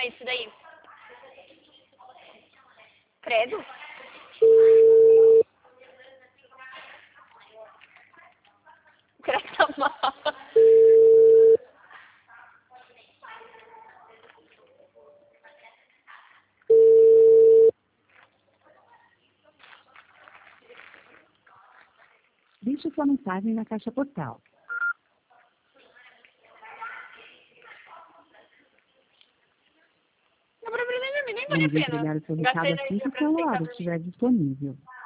isso daí. Credo. Credo tá mal. Deixe sua mensagem na caixa postal. Não, nem vale a Vamos pena. entregar o seu Gastei recado assim energia que o pra celular tentar dormir. estiver disponível.